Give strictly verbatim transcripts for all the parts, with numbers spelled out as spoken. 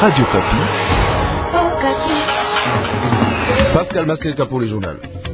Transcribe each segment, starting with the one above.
Radio Kapi. Pascal Maskelka pour les journaux.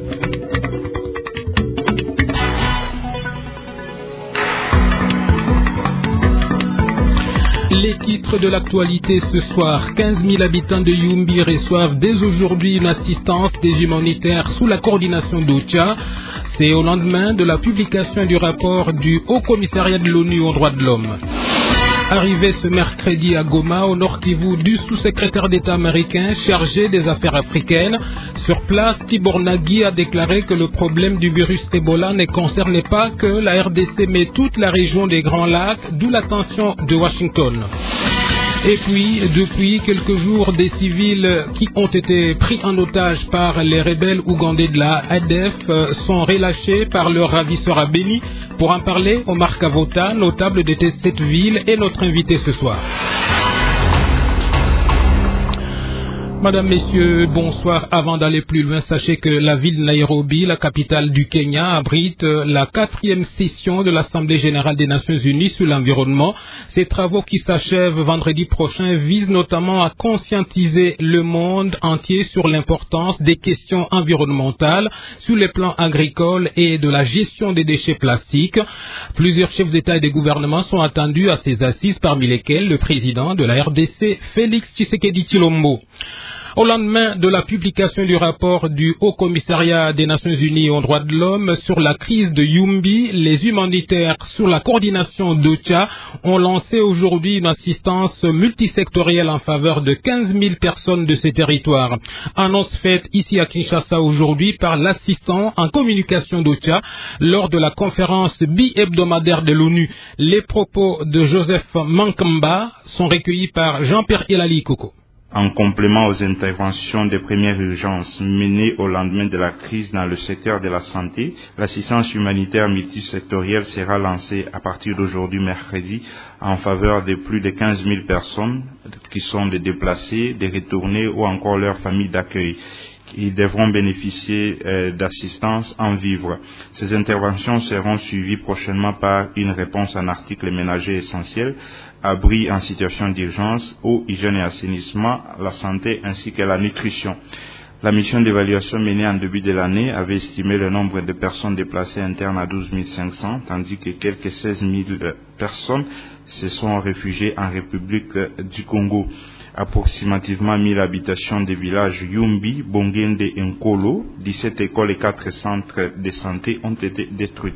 Les titres de l'actualité ce soir. quinze mille habitants de Yumbi reçoivent dès aujourd'hui une assistance des humanitaires sous la coordination d'Ocha. C'est au lendemain de la publication du rapport du Haut Commissariat de l'ONU aux droits de l'homme. Arrivé ce mercredi à Goma, au Nord Kivu, du sous-secrétaire d'État américain chargé des affaires africaines. Sur place, Tibor Nagui a déclaré que le problème du virus Ebola ne concernait pas que la R D C mais toute la région des Grands Lacs, d'où l'attention de Washington. Et puis, depuis quelques jours, des civils qui ont été pris en otage par les rebelles ougandais de la A D F sont relâchés par leur ravisseur à Béni. Pour en parler, Omar Kavota, notable de cette ville, est notre invité ce soir. Madame, Messieurs, bonsoir. Avant d'aller plus loin, sachez que la ville de Nairobi, la capitale du Kenya, abrite la quatrième session de l'Assemblée générale des Nations unies sur l'environnement. Ces travaux qui s'achèvent vendredi prochain visent notamment à conscientiser le monde entier sur l'importance des questions environnementales sur les plans agricoles et de la gestion des déchets plastiques. Plusieurs chefs d'État et de gouvernement sont attendus à ces assises, parmi lesquels le président de la R D C, Félix Tshisekedi Tshilombo. Au lendemain de la publication du rapport du Haut Commissariat des Nations Unies aux droits de l'homme sur la crise de Yumbi, les humanitaires sous la coordination d'Ocha ont lancé aujourd'hui une assistance multisectorielle en faveur de quinze mille personnes de ces territoires. Annonce faite ici à Kinshasa aujourd'hui par l'assistant en communication d'Ocha lors de la conférence bi-hebdomadaire de l'ONU. Les propos de Joseph Mankamba sont recueillis par Jean-Pierre Elali Koko. En complément aux interventions de première urgence menées au lendemain de la crise dans le secteur de la santé, l'assistance humanitaire multisectorielle sera lancée à partir d'aujourd'hui mercredi en faveur de plus de quinze mille personnes qui sont des déplacés, des retournés ou encore leurs familles d'accueil. Ils devront bénéficier euh, d'assistance en vivres. Ces interventions seront suivies prochainement par une réponse en articles ménagers essentiels, abris en situation d'urgence, eau, hygiène et assainissement, la santé ainsi que la nutrition. La mission d'évaluation menée en début de l'année avait estimé le nombre de personnes déplacées internes à douze mille cinq cents, tandis que quelques seize mille personnes se sont réfugiées en République du Congo. Approximativement mille habitations des villages Yumbi, Bongende et Nkolo, dix-sept écoles et quatre centres de santé ont été détruits.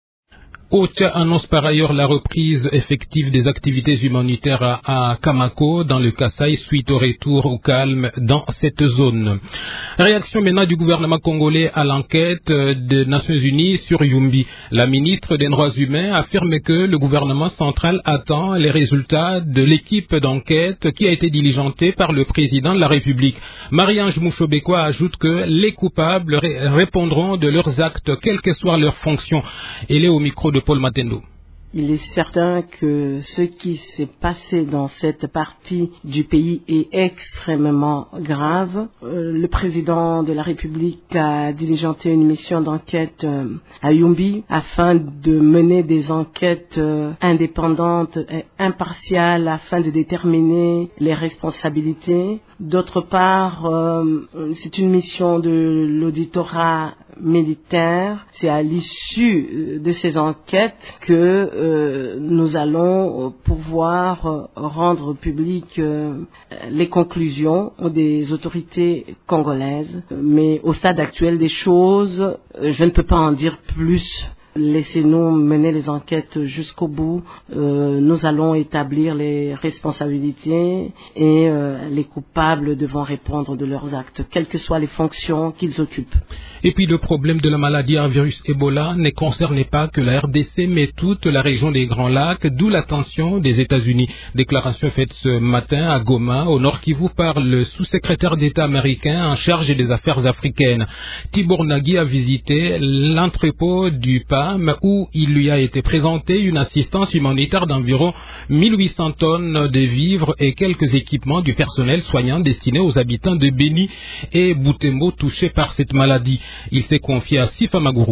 Ocha annonce par ailleurs la reprise effective des activités humanitaires à, à Kamako dans le Kasaï suite au retour au calme dans cette zone. Réaction maintenant du gouvernement congolais à l'enquête des Nations Unies sur Yumbi. La ministre des Droits humains affirme que le gouvernement central attend les résultats de l'équipe d'enquête qui a été diligentée par le président de la République. Marie-Ange Mouchobekwa ajoute que les coupables ré- répondront de leurs actes, quelle que soit leur fonction. Elle est au micro de Paul Matendo. Il est certain que ce qui s'est passé dans cette partie du pays est extrêmement grave. Euh, le président de la République a diligenté une mission d'enquête euh, à Yumbi afin de mener des enquêtes euh, indépendantes et impartiales afin de déterminer les responsabilités. D'autre part, euh, c'est une mission de l'auditorat militaire. C'est à l'issue de ces enquêtes que euh, nous allons pouvoir rendre publiques euh, les conclusions des autorités congolaises. Mais au stade actuel des choses, je ne peux pas en dire plus. Laissez-nous mener les enquêtes jusqu'au bout. Euh, nous allons établir les responsabilités et euh, les coupables devront répondre de leurs actes, quelles que soient les fonctions qu'ils occupent. Et puis le problème de la maladie à virus Ebola ne concernait pas que la R D C mais toute la région des Grands Lacs, d'où l'attention des États-Unis. Déclaration faite ce matin à Goma, au Nord Kivu, par le sous-secrétaire d'État américain en charge des affaires africaines. Tibor Nagui a visité l'entrepôt du P A M où il lui a été présenté une assistance humanitaire d'environ mille huit cents tonnes de vivres et quelques équipements du personnel soignant destinés aux habitants de Béni et Butembo touchés par cette maladie. Il s'est confié à Sifa Maguru.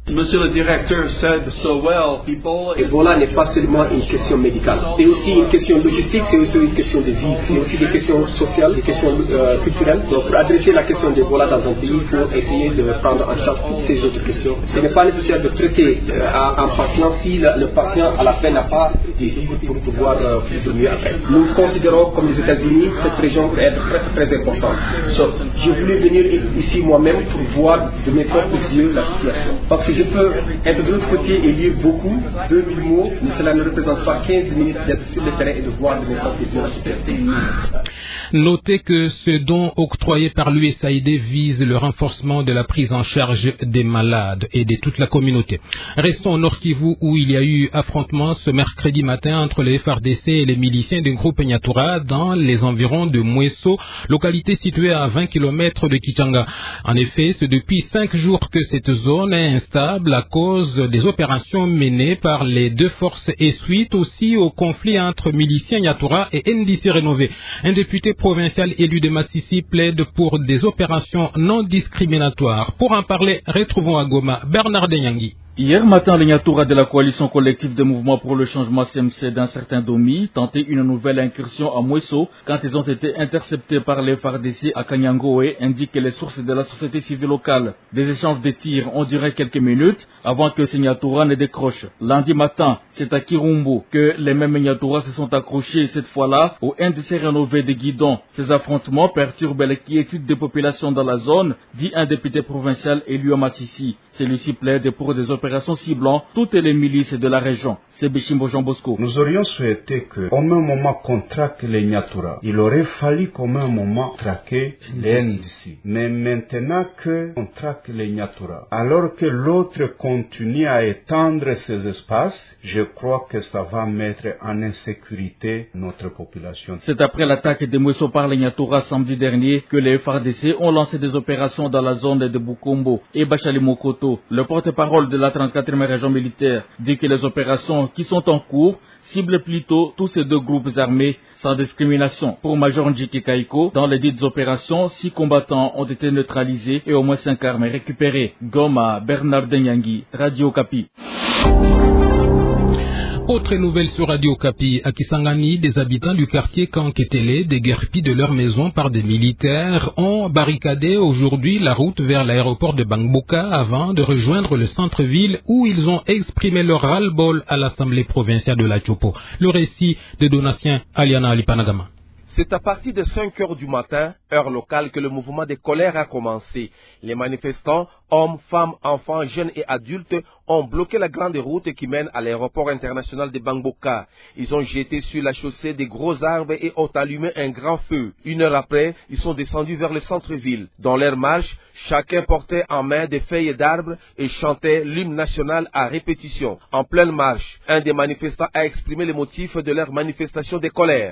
Monsieur le directeur said so well, people... Ebola n'est pas seulement une question médicale, c'est aussi une question logistique, c'est aussi une question de vie, c'est aussi des questions sociales, des questions euh, culturelles. Donc pour adresser la question d'Ebola dans un pays, il faut essayer de prendre en charge toutes ces autres questions. Ce n'est pas nécessaire de traiter euh, un patient si le, le patient à la fin n'a pas de vie pour pouvoir euh, de mieux après. Nous considérons comme les États-Unis cette région peut être très très importante. So, je voulais venir ici moi-même pour voir de mes propres yeux la situation. Parce que je peux être de l'autre côté et lire beaucoup, deux mille mots, mais cela ne représente pas quinze minutes d'être sur le terrain et de voir de mes propres yeux la situation. Notez que ce don octroyé par l'U S A I D vise le renforcement de la prise en charge des malades et de toute la communauté. Restons au Nord Kivu où il y a eu affrontement ce mercredi matin entre les F A R D C et les miliciens du groupe Nyatura dans les environs de Mweso, localité située à vingt kilomètres de Kichanga. En effet, c'est depuis cinq jours que cette zone est instable à cause des opérations menées par les deux forces et suite aussi au conflit entre miliciens Nyatura et N D C Rénové. Un député provincial élu de Massissi plaide pour des opérations non discriminatoires. Pour en parler, retrouvons à Goma Bernard Denyangi. Hier matin, les Nyatura de la coalition collective des mouvements pour le changement C M C d'un certain Domi tentaient une nouvelle incursion à Mweso quand ils ont été interceptés par les F A R D C à Kanyangoé, indiquent les sources de la société civile locale. Des échanges de tirs ont duré quelques minutes avant que ces Nyatura ne décrochent. Lundi matin, c'est à Kirumbu que les mêmes Nyatura se sont accrochés cette fois-là au N D C rénové de Guidon. Ces affrontements perturbent les quiétudes des populations dans la zone, dit un député provincial élu à Massissi. Celui-ci plaide pour des opérations ciblant toutes les milices de la région. C'est Bishimbo Jean Bosco. Nous aurions souhaité qu'au même moment qu'on traque les Nyatura, il aurait fallu qu'au même moment traquer les N D C. Mais maintenant qu'on traque les Nyatura, alors que l'autre continue à étendre ses espaces, je crois que ça va mettre en insécurité notre population. C'est après l'attaque de Mweso par les Nyatura samedi dernier que les F A R D C ont lancé des opérations dans la zone de Bukombo et Bachali-Mokoto. Le porte-parole de la trente-quatrième région militaire dit que les opérations qui sont en cours ciblent plutôt tous ces deux groupes armés sans discrimination. Pour Major Njiki Kaiko, dans les dites opérations, six combattants ont été neutralisés et au moins cinq armes récupérées. Goma, Bernard Denyangi, Radio Kapi. Autre nouvelle sur Radio Kapi, à Kisangani, des habitants du quartier Kanketele, déguerpis de leur maison par des militaires, ont barricadé aujourd'hui la route vers l'aéroport de Bangboka avant de rejoindre le centre-ville où ils ont exprimé leur ras-le-bol à l'Assemblée provinciale de la Chopo. Le récit de Donatien Aliana Alipanagama. C'est à partir de cinq heures du matin, heure locale, que le mouvement de colère a commencé. Les manifestants, hommes, femmes, enfants, jeunes et adultes, ont bloqué la grande route qui mène à l'aéroport international de Bangboka. Ils ont jeté sur la chaussée des gros arbres et ont allumé un grand feu. Une heure après, ils sont descendus vers le centre-ville. Dans leur marche, chacun portait en main des feuilles d'arbres et chantait l'hymne national à répétition. En pleine marche, un des manifestants a exprimé les motifs de leur manifestation de colère.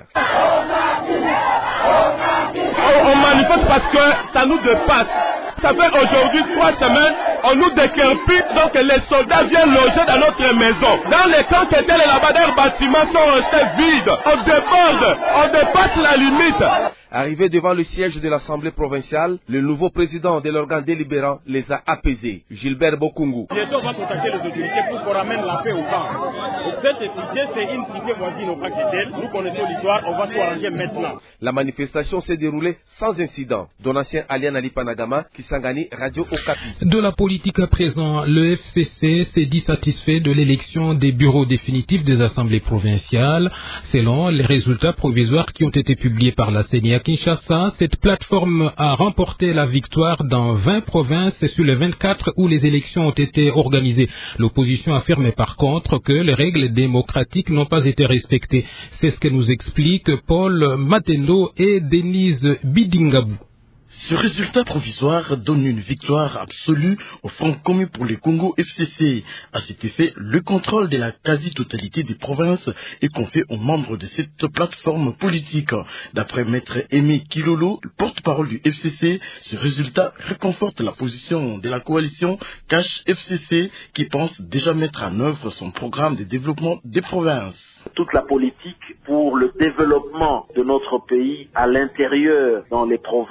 On manifeste parce que ça nous dépasse. Ça fait aujourd'hui trois semaines, on nous décrépit, donc les soldats viennent loger dans notre maison. Dans les camps qui étaient là-bas, les bâtiments sont restés vides. On déborde, on dépasse la limite. Arrivé devant le siège de l'Assemblée provinciale, le nouveau président de l'organe délibérant les a apaisés, Gilbert Bokungu. Bientôt, on va contacter les autorités pour qu'on ramène la paix au camp. Cette cité, c'est une cité voisine au Paquetel. Nous connaissons l'histoire, on va tout arranger maintenant. La manifestation s'est déroulée sans incident. Donatien Alian Ali Panagama, Kisangani, Radio Okapi. De la politique à présent, le F C C s'est dit satisfait de l'élection des bureaux définitifs des assemblées provinciales. Selon les résultats provisoires qui ont été publiés par la C E N I à Kinshasa, cette plateforme a remporté la victoire dans vingt provinces sur les vingt-quatre où les élections ont été organisées. L'opposition affirme par contre que les règles démocratiques n'ont pas été respectées. C'est ce que nous expliquent Paul Matendo et Denise Bidingabou. Ce résultat provisoire donne une victoire absolue au Front commun pour le Congo F C C. À cet effet, le contrôle de la quasi-totalité des provinces est confié aux membres de cette plateforme politique. D'après Maître Aimé Kilolo, le porte-parole du F C C, ce résultat réconforte la position de la coalition Cash F C C qui pense déjà mettre en œuvre son programme de développement des provinces. Toute la politique pour le développement de notre pays à l'intérieur dans les provinces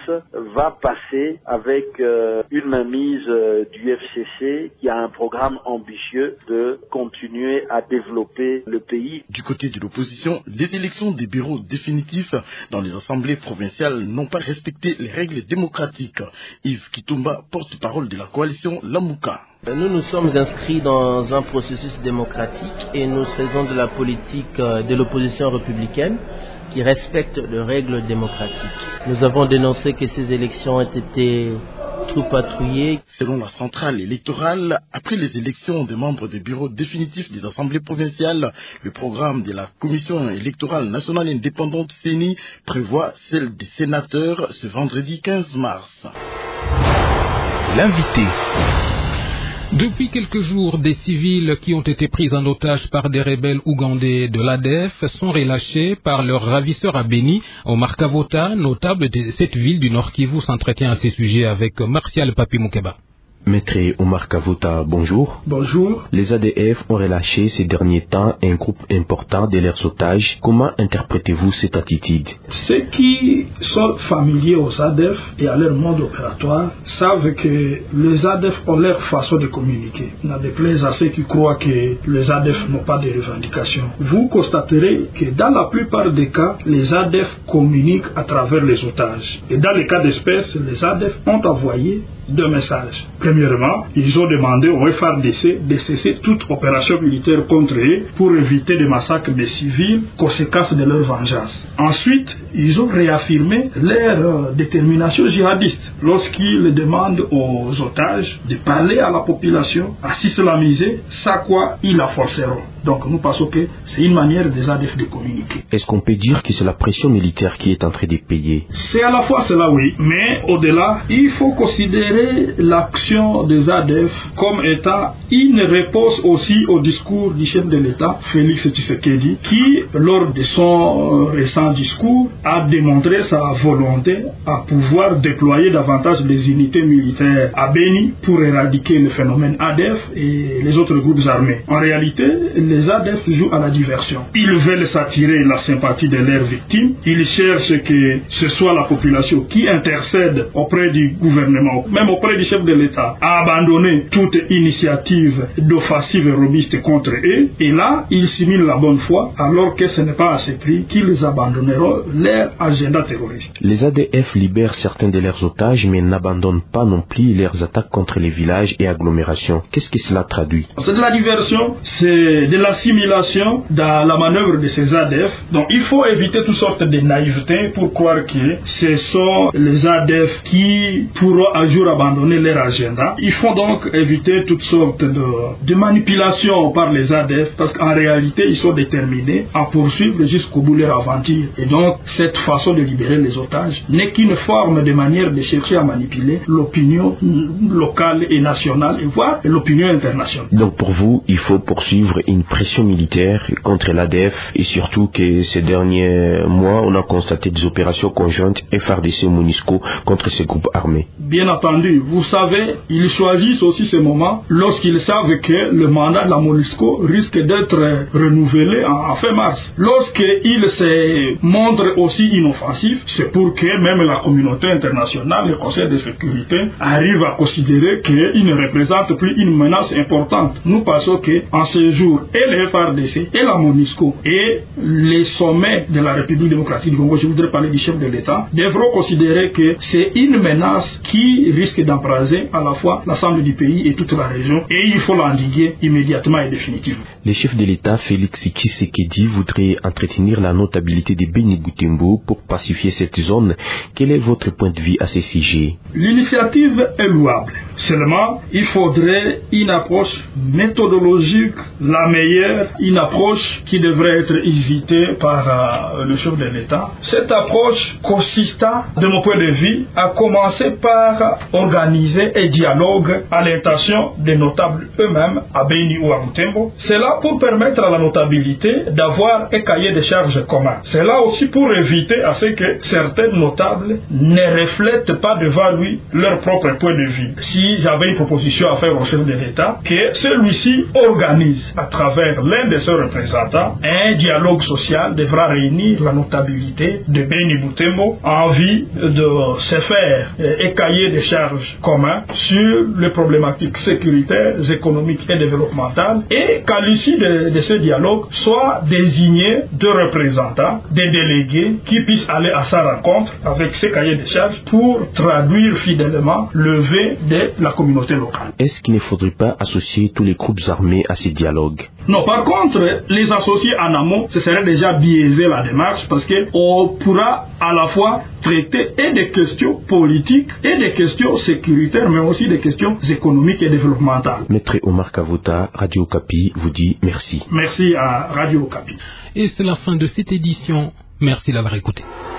va passer avec euh, une mainmise euh, du F C C qui a un programme ambitieux de continuer à développer le pays. Du côté de l'opposition, les élections des bureaux définitifs dans les assemblées provinciales n'ont pas respecté les règles démocratiques. Yves Kitumba, porte-parole de la coalition Lamouka. Nous nous sommes inscrits dans un processus démocratique et nous faisons de la politique de l'opposition républicaine qui respecte les règles démocratiques. Nous avons dénoncé que ces élections ont été trop patrouillées. Selon la centrale électorale, après les élections des membres des bureaux définitifs des assemblées provinciales, le programme de la Commission électorale nationale indépendante C E N I prévoit celle des sénateurs ce vendredi quinze mars. L'invité. Depuis quelques jours, des civils qui ont été pris en otage par des rebelles ougandais de l'A D F sont relâchés par leurs ravisseurs à Beni. Omar Kavota, notable de cette ville du Nord Kivu, s'entretient à ces sujets avec Martial Papi Moukeba. Maître Omar Kavota, bonjour. Bonjour. Les A D F ont relâché ces derniers temps un groupe important de leurs otages. Comment interprétez-vous cette attitude? Ceux qui sont familiers aux A D F et à leur mode opératoire savent que les A D F ont leur façon de communiquer. Il n'y a de déplaise à ceux qui croient que les A D F n'ont pas de revendications. Vous constaterez que dans la plupart des cas, les A D F communiquent à travers les otages. Et dans les cas d'espèce, les A D F ont envoyé deux messages. Premièrement, ils ont demandé au F A R D C de cesser toute opération militaire contre eux pour éviter des massacres de civils, conséquence de leur vengeance. Ensuite, ils ont réaffirmé leur euh, détermination djihadiste lorsqu'ils demandent aux otages de parler à la population, à s'islamiser, sans quoi ils la forceront. Donc nous pensons que c'est une manière des A D F de communiquer. Est-ce qu'on peut dire que c'est la pression militaire qui est en train de payer? C'est à la fois cela, oui, mais au-delà, il faut considérer l'action des A D F comme étant une réponse aussi au discours du chef de l'État, Félix Tshisekedi, qui, lors de son récent discours, a démontré sa volonté à pouvoir déployer davantage les unités militaires à Beni pour éradiquer le phénomène A D F et les autres groupes armés. En réalité, les A D F jouent à la diversion. Ils veulent s'attirer la sympathie de leurs victimes. Ils cherchent que ce soit la population qui intercède auprès du gouvernement, même auprès du chef de l'État, à abandonner toute initiative d'offensive et robuste contre eux. Et là, ils simulent la bonne foi, alors que ce n'est pas à ce prix qu'ils abandonneront leur agenda terroriste. Les A D F libèrent certains de leurs otages, mais n'abandonnent pas non plus leurs attaques contre les villages et agglomérations. Qu'est-ce que cela traduit? C'est de la diversion, c'est de l'assimilation dans la manœuvre de ces A D F. Donc il faut éviter toutes sortes de naïveté pour croire que ce sont les A D F qui pourront un jour abandonner leur agenda. Il faut donc éviter toutes sortes de, de manipulations par les A D F parce qu'en réalité ils sont déterminés à poursuivre jusqu'au bout leur aventure. Et donc cette façon de libérer les otages n'est qu'une forme de manière de chercher à manipuler l'opinion locale et nationale et voire l'opinion internationale. Donc pour vous, il faut poursuivre une pression militaire contre l'A D F et surtout que ces derniers mois, on a constaté des opérations conjointes F A R D C et MONUSCO contre ces groupes armés. Bien entendu, vous savez, ils choisissent aussi ces moments lorsqu'ils savent que le mandat de la MONUSCO risque d'être renouvelé en fin mars. Lorsqu'ils se montrent aussi inoffensifs, c'est pour que même la communauté internationale, le Conseil de sécurité, arrive à considérer qu'ils ne représentent plus une menace importante. Nous pensons qu'en ce jour, et le F A R D C et la MONUSCO et les sommets de la République démocratique du Congo, je voudrais parler du chef de l'État, devront considérer que c'est une menace qui risque d'embraser à la fois l'ensemble du pays et toute la région et il faut l'endiguer immédiatement et définitivement. Le chef de l'État, Félix Tshisekedi, voudrait entretenir la notabilité de Beni Butembo pour pacifier cette zone. Quel est votre point de vue à ce sujet? L'initiative est louable. Seulement, il faudrait une approche méthodologique, la meilleure, une approche qui devrait être hésitée par euh, le chef de l'État. Cette approche consista, de mon point de vue, à commencer par organiser un dialogue à l'intention des notables eux-mêmes à Beni ou à Butembo. C'est là pour permettre à la notabilité d'avoir un cahier de charges commun. C'est là aussi pour éviter à ce que certains notables ne reflètent pas devant lui leur propre point de vue. Si si j'avais une proposition à faire au chef de l'État, que celui-ci organise à travers l'un de ses représentants un dialogue social devra réunir la notabilité de Beni Boutembo en vue de se faire écailler des charges communs sur les problématiques sécuritaires, économiques et développementales, et qu'à l'issue de, de ce dialogue soient désignés deux représentants, des délégués qui puissent aller à sa rencontre avec ces cahiers de charges pour traduire fidèlement le vœu de la communauté locale. Est-ce qu'il ne faudrait pas associer tous les groupes armés à ces dialogues? Non, par contre, les associer en amont, ce serait déjà biaiser la démarche parce qu'on pourra à la fois traiter et des questions politiques et des questions sécuritaires, mais aussi des questions économiques et développementales. Maître Omar Kavota, Radio Okapi vous dit merci. Merci à Radio Okapi. Et c'est la fin de cette édition. Merci d'avoir écouté.